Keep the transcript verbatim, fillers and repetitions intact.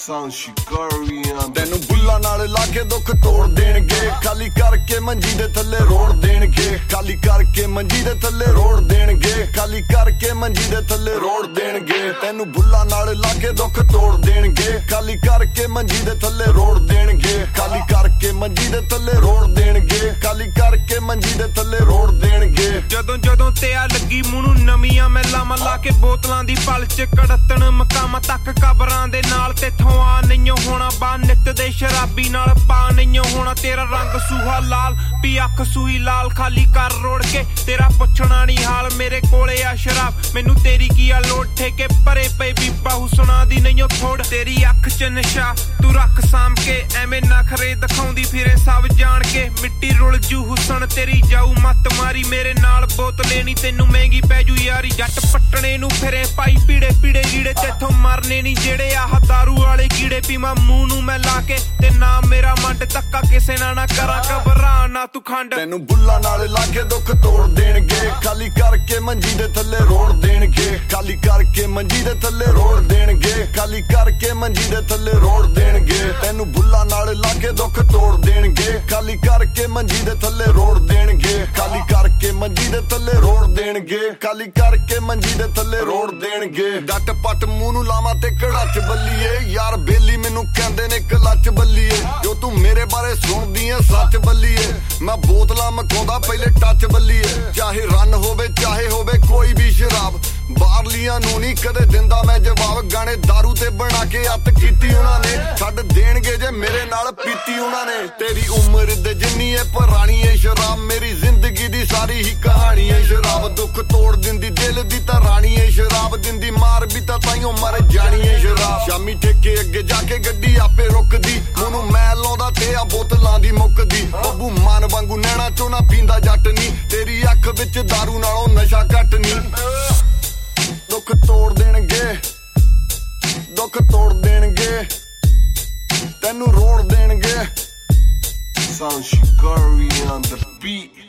ਤੈਨੂੰ ਬੁੱਲਾਂ ਨਾਲ ਲਾ ਕੇ ਦੁੱਖ ਤੋੜ ਦੇਣਗੇ, ਖਾਲੀ ਕਰਕੇ ਮੰਜੀ ਦੇ ਥੱਲੇ ਰੋੜ ਦੇਣਗੇ, ਖਾਲੀ ਕਰਕੇ ਮੰਜੀ ਦੇ ਥੱਲੇ ਰੋੜ ਦੇਣਗੇ, ਖਾਲੀ ਕਰਕੇ ਮੰਜੀ ਦੇ ਥੱਲੇ ਰੋੜ ਦੇਣਗੇ। ਤੈਨੂੰ ਬੁੱਲਾਂ ਨਾਲ ਲਾ ਕੇ ਦੁੱਖ ਤੋੜ ਦੇਣਗੇ, ਖਾਲੀ ਕਰਕੇ ਮੰਜੀ ਦੇ ਥੱਲੇ ਰੋੜ ਦੇਣਗੇ, ਖਾਲੀ ਕਰਕੇ ਮੰਜੀ ਦੇ ਥੱਲੇ ਰੋੜ ਦੇਣਗੇ, ਖਾਲੀ ਕਰਕੇ ਮੰਜੀ ਦੇ ਥੱਲੇ ਰੋੜ ਦੇਣਗੇ। ਜਦੋਂ ਜਦੋਂ ਤੇ ਆ ਲੱਗੀ ਮੂੰਹ ਨੂੰ ਨਵੀਆਂ ਮੈਲਾਂ ਲਾ ਕੇ ਬੋਤਲਾਂ ਦੀ ਪਲ ਚ ਕੜਤਣ ਮਕਾਮਾਂ ਤੱਕ ਕਬਰਾਂ ਦੇ ਨਾਲ ਤੇਥੋਂ ਆ ਨਹੀਂ ਹੋਣਾ ਬਾ ਨਿੱਤ ਦੇ ਸ਼ਰਾਬੀ ਨਾਲ ਪਾ ਨਹੀਂ ਹੋਣਾ ਤੇਰਾ ਰੰਗ ਸੂਹਾ ਲਾਲ ਪੀ ਅੱਖ ਸੂਈ ਲਾਲ ਖਾਲੀ ਕਰ ਰੋੜ ਕੇ ਤੇਰਾ ਪੁੱਛਣਾ ਨਹੀਂ ਹਾਲ ਮੇਰੇ ਕੋਲੇ ਆ ਸ਼ਰਾਬ ਮੈਨੂੰ ਤੇਰੀ ਕੀ ਆ ਲੋੜ ਠੇਕੇ ਭਰੇ ਪਏ ਬੀਬਾ ਹੁਸਨਾ ਦੀ ਨਹੀਂ ਥੋੜ ਤੇਰੀ ਅੱਖ ਚ ਨਸ਼ਾ ਤੂੰ ਰੱਖ ਸਾਂਭ ਕੇ ਐਵੇਂ ਨਖਰੇ ਦਿਖਾਉਂਦੀ ਫਿਰੇ ਸਭ ਜਾਣ ਕੇ ਮਿੱਟੀ ਰੁਲ ਜੂ ਹੁਸਨ ਤੇਰੀ ਜਾਊ ਮੱਤ ਮਾਰੀ ਮੇਰੇ ਨਾਲ ਬੋਤਲੇ ਨੀ ਤੈਨੂੰ ਮਹਿੰਗੀ ਪੈ ਜੂ ਯਾਰੀ ਜੱਟ ਪੱਟਣੇ ਨੂੰ ਫਿਰੇ ਪਾਈ ਪੀੜੇ ਪੀੜੇ ਗੀੜੇ ਤੇਥੋਂ ਮਰਨੇ ਨੀ ਜਿਹੜੇ ਆਹ ਦਾਰੂ ਵਾਲੇ ਕੀੜੇ ਪੀਵਾਂ ਮੂੰਹ ਨੂੰ ਮੈਂ ਲਾ ਕੇ ਤੇ ਨਾ ਮੇਰਾ ਮੰਡ ਧੱਕਾ ਕਿਸੇ ਨਾਲ ਨਾ ਕਰਾਂ ਘਬਰਾ ਨਾ ਤੂੰ ਖੰਡ ਤੈਨੂੰ ਬੁੱਲਾਂ ਨਾਲ ਲਾ ਕੇ ਦੁੱਖ ਤੋੜ ਦੇਣਗੇ ਖਾਲੀ ਕਰਕੇ ਮੰਜੀ ਦੇ ਥੱਲੇ ਰੋੜ ਦੇਣਗੇ ਖਾਲੀ ਕਰਕੇ ਮੰਜੀ ਦੇ ਥੱਲੇ ਰੋੜ ਦੇਣਗੇ ਖਾਲੀ ਕਰਕੇ ਮੰਜੀ ਦੇ ਥੱਲੇ ਰੋੜ ਦੇਣਗੇ ਤੈਨੂੰ ਬੁੱਲਾਂ ਨਾਲ ਲਾ ਕੇ ਦੁੱਖ ਤੋੜ ਦੇਣਗੇ ਖਾਲੀ ਕਰਕੇ ਮੰਜੀ ਦੇ ਥੱਲੇ ਰੋੜ ਦੇਣਗੇ ਖਾਲੀ ਕਰਕੇ ਮੰਜੀ ਦੇ ਥੱਲੇ ਰੋੜ ਦੇਣਗੇ ਖਾਲੀ ਕਰਕੇ ਮੰਜੀ ਦੇ ਥੱਲੇ ਰੋੜ ਦੇਣਗੇ ਡੱਟ ਪੱਟ ਮੂੰਹ ਨੂੰ ਲਾਵਾਂ ਤੇ ਕੜਾਚ ਬੱਲੀਏ ਯਾਰ ਬੇਲੀ ਮੈਨੂੰ ਕਹਿੰਦੇ ਨੇ ਕਲੱਚ ਬੱਲੀਏ ਜੋ ਤੂੰ ਮੇਰੇ ਬਾਰੇ ਸੁਣਦੀ ਐ ਸੱਚ ਬੱਲੀਏ ਮੈਂ ਬੋਤਲਾਂ ਮਕਾਉਂਦਾ ਪਹਿਲੇ ਟੱਚ ਬੱਲੀਏ ਚਾਹੇ ਰਨ ਹੋਵੇ ਚਾਹੇ ਹੋਵੇ ਕੋਈ ਵੀ ਸ਼ਰਾਬ ਬਾਹਰਲੀਆਂ ਨੂੰ ਨਹੀਂ ਕਦੇ ਦਿੰਦਾ ਮੈਂ ਜਵਾਬ ਗਾਣੇ ਦਾਰੂ ਤੇ ਬਣਾ ਕੇ ਅੱਤ ਕੀਤੀ ਉਹਨਾਂ ਨੇ ਛੱਡ ਦੇਣਗੇ ਜੇ ਮੇਰੇ ਨਾਲ ਪੀਤੀ ਉਹਨਾਂ ਨੇ ਤੇਰੀ ਉਮਰ ਦੇ ਜਿੰਨੀ ਐ ਪੁਰਾਣੀ ਐ ਸ਼ਰਾਬ ਮੇਰੀ ਜ਼ਿੰਦਗੀ ਦੀ ਸਾਰੀ ਹੀ ਕਹਾਣੀ ਐ ਸ਼ਰਾਬ ਦੁੱਖ ਤੋੜ ਦਿੰਦੀ ਦਿਲ ਦੀ ਤਾਂ ਰਾਣੀ ਐ ਸ਼ਰਾਬ ਦਿੰਦੀ ਮਾਰ ਵੀ ਤਾਂ ਤਾਈਓ ਮਰ ਜਾਣੀ ਐ ਸ਼ਰਾਬ ਸ਼ਾਮੀ ਠੇਕੇ ਅੱਗੇ ਜਾ ਕੇ ਗੱਡੀ ਆਪੇ ਰੁਕਦੀ ਮੈਨੂੰ ਮੈਂ ਲਾਉਂਦਾ ਤੇ ਆ ਬੋਤਲਾਂ ਦੀ ਮੁੱਕਦੀ ਬੱਬੂ ਮਾਨ ਵਾਂਗੂ ਨੈਣਾ ਚੋਂ ਨਾ ਪੀਂਦਾ ਜੱਟ ਨੀ ਤੇਰੀ ਅੱਖ ਵਿੱਚ ਦਾਰੂ ਨਾਲੋਂ ਨਸ਼ਾ ਘੱਟ ਨੀ ਦੁੱਖ ਤੋੜ ਦੇਣਗੇ ਦੁੱਖ ਤੋੜ ਦੇਣਗੇ ਤੈਨੂੰ ਰੋੜ ਦੇਣਗੇ Sound Shikari on the beat